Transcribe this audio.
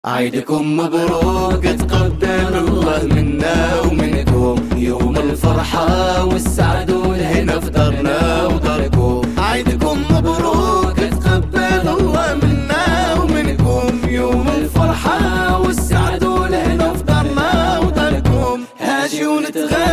عيدكم مبروك، تقبل الله منا ومنكم يوم الفرحة والسعد والهنا في دارنا وداركم. عيدكم مبروك، تقبل الله منا ومنكم يوم الفرحة والسعد والهنا في دارنا وداركم. هاجي ونتغنى